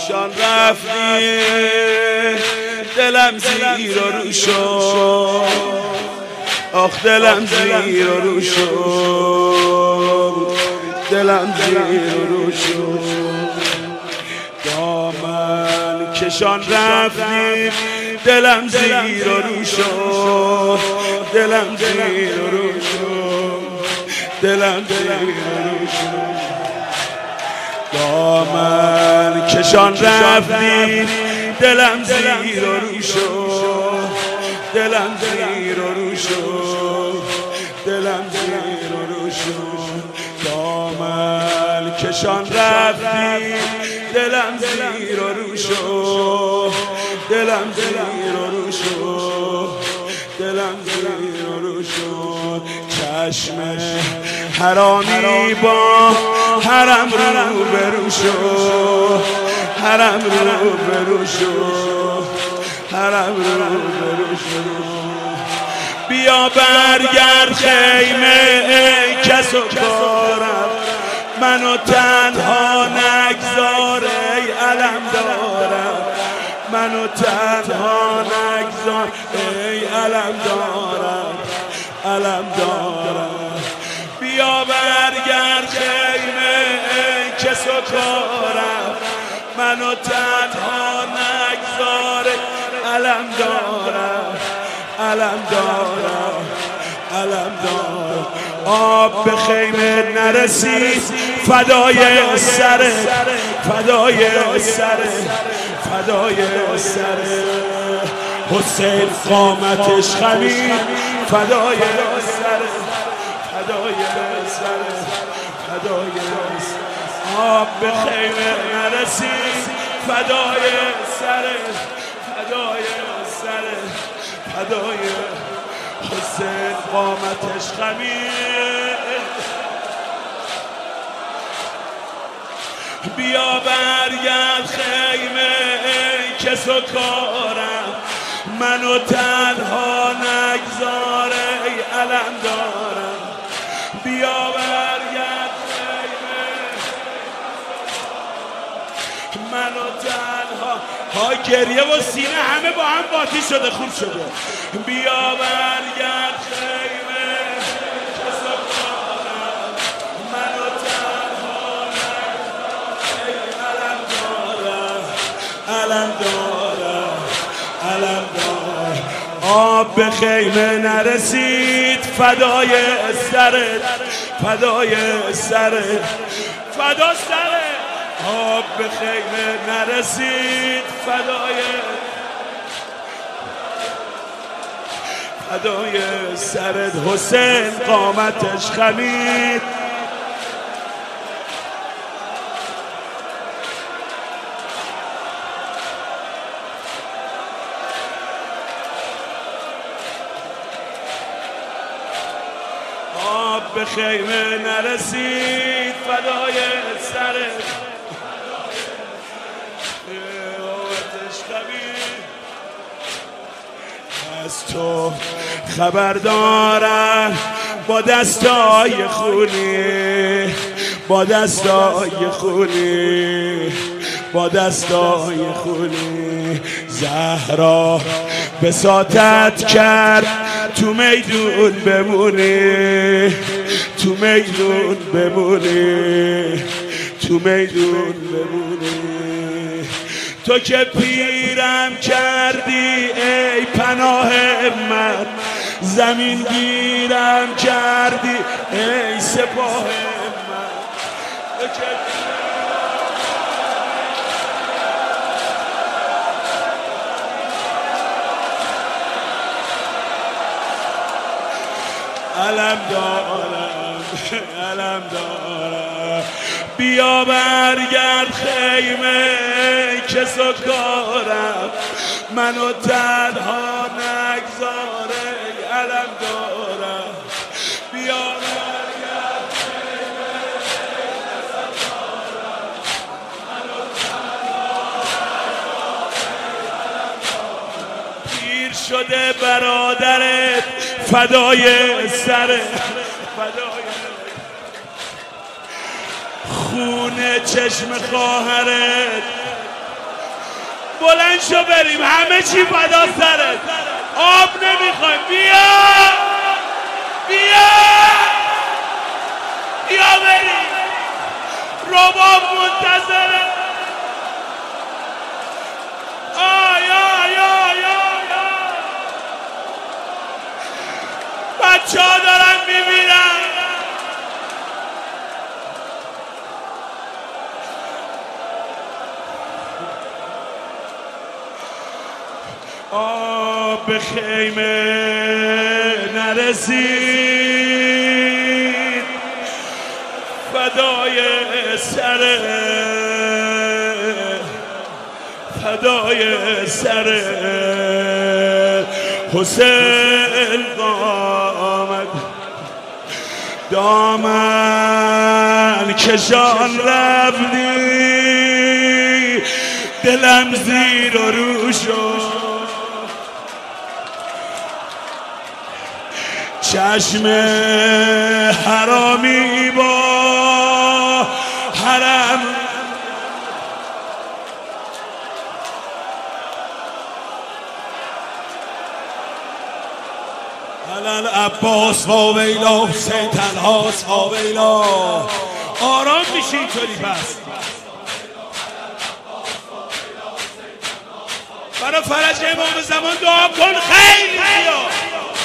کشان رفتی دلم زیر و رو شد، آخ دلم زیر و رو شد، دلم زیر و رو شد. دامن کشان رفتی دلم زیر و رو شد، دلم زیر و رو شد، دلم زیر و رو شد. دامن کشان رفتی دلم زیر و رو شد، دلم زیر و رو شد، دلم زیر و رو شد. دامن کشان رفتی دلم زیر و رو شد، دلم زیر و رو شد، دلم زیر و رو شد. چشم حرامی با حرم رو برو شد، حرم رو برو شد، حرم رو برو شد. بیا برگرد خیمه ای کس و کارم، منو تنها نگذار ای علم دارم، منو تنها نگذار ای علم دارم، علم دارم. بیا برگرد خیمه ای کس و کارم، منو تنها نگذار علم دارم، علم دارم، علم دارم. آب به خیمه نرسید فدای سر، فدای سر، فدای سر. حسین قامتش خمید فدای سر، فدای سر، فدای سر. آب به خیمه نرسید فدای سر، فدای سر، فدای حسین قامتش خمید. بیا برگرد خیمه ای کس و کارم، منو تنها نگذار ای علم دارم. بیا برگرد خیمه منو تنها. ها گریه و سینه همه با هم قاطی شده، خوب شده. بیا برگرد خیمه کس و کارم، منو تنها نگذار ای علم دارم، علم دارم، علم دارم. آب به خیمه نرسید فدای سرت، فدای سرت، فدا سرت. آب به خیمه نرسید فدای، فدای سرت. حسین قامتش خمید. آب به خیمه نرسید فدای سرت، از تو خبر دارم با دستای خونی، با دستای خونی، با دستای خونی. زهرا بساطت کرد تو میدون بمونی، تو میدون بمونی، تو میدون بمونی. تو که پیرم کردی ای پناه من، زمین گیرم کردی ای سپاه من. تو که علم دارم، علم دارم. بیا برگرد خیمه کس و کارم، منو تنها نگذار ای علم دارم. بیا برگرد خیمه کس و کارم، منو تنها نگذار ای علم دارم. پیر شده برادرت فدای سرت، فدای خون چشم خواهرت، بلند شو بریم، همه چی فدا سرت، آب نمیخوایم. بیا بیا بیا بریم، رباب منتظره. بچه ها دارن میمیرن. به خیمه نرسید، فدای سر حسین قامت، دامن کشان رفتی، دلم زیر و رو شد. چشم حرامی با حرم، علل عباس و ویلا، حسین تنهاست و ویلا. آرام میشی اینطوری پس. برای فرج امام زمان دعا کن، خیلی زیاد.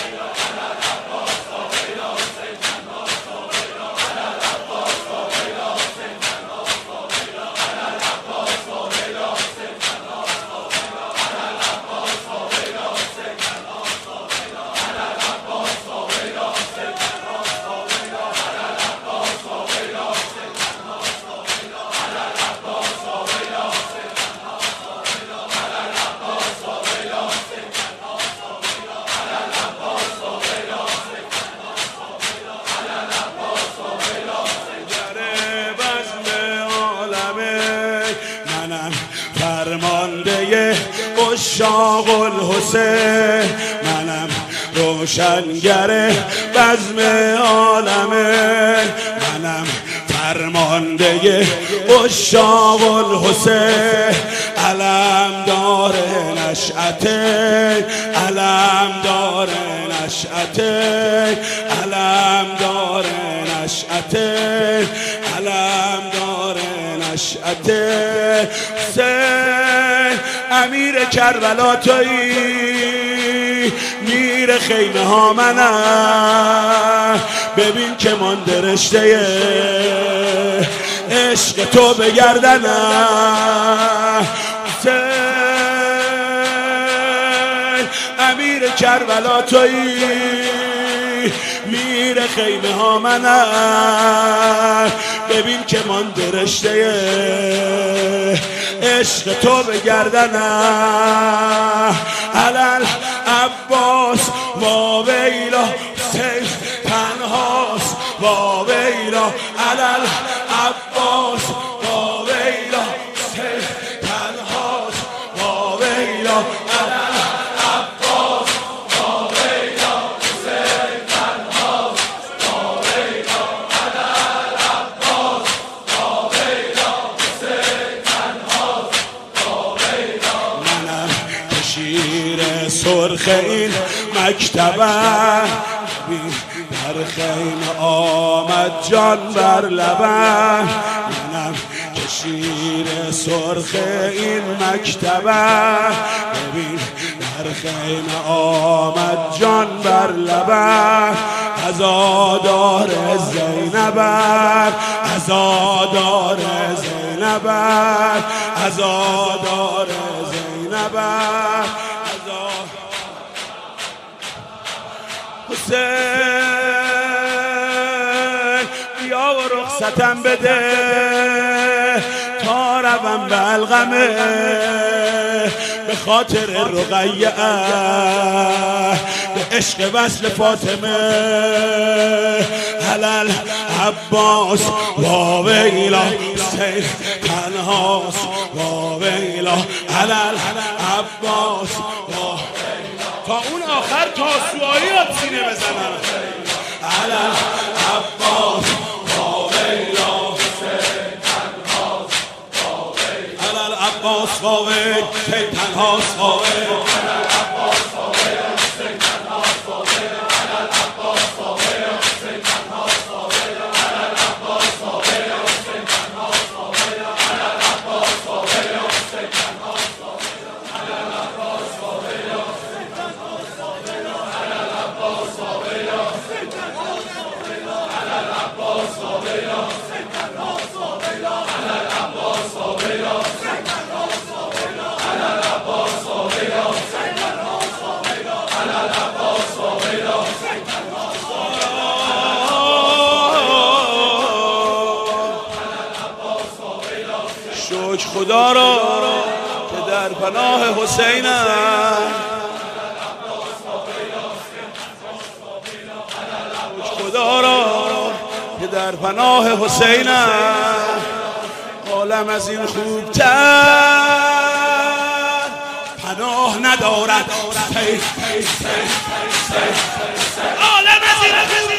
فرمانده عشاق الحسین، منم روشنگر بزم عالمه، منم فرمانده عشاق الحسین، علمدار نشأته، علمدار نشأته، علمدار نشأته، علمدار نشأته. حسین امیر کربلا تویی، میر خیمه ها منم، ببین که مانده رشته عشق تو به گردنم. حسین امیر کربلا تویی، میر خیمه ها منم، ببین که مانده رشته عشق تو به گردنم. علل عباس و ویلا، حسین تنهاست و ویلا. علل عباس و ویلا، حسین تنهاست و ویلا. علل عباس و ویلا، حسین تنهاست و ویلا. علل عباس و ویلا، حسین تنهاست و ویلا. منم شیر سرخ این مکتبم، در خیمه آمد جان بر لبم. منم که شیر سرخ این مکتبم، ببین در خیمه آمد جان بر لبم. عزادار زینبم، عزادار زینبم، عزادار زینبم. حسین بیا و رخصتم بده تا روم به علقمه، به خاطر رقیه، به عشق وصل فاطمه. علل عباس و ویلا، حسین تنهاست و ویلا. علل عباس و تا اون آخر تاسوعایی را سینه بزنن. علل عباس و ویلا، حسین تنهاست و ویلا. علل عباس عباس قائل کی تنهاست قائل شکر خدا را که در پناه حسینم شکر خدا را که در پناه حسینم عالم از این خوبتر پناه ندارد عالم از این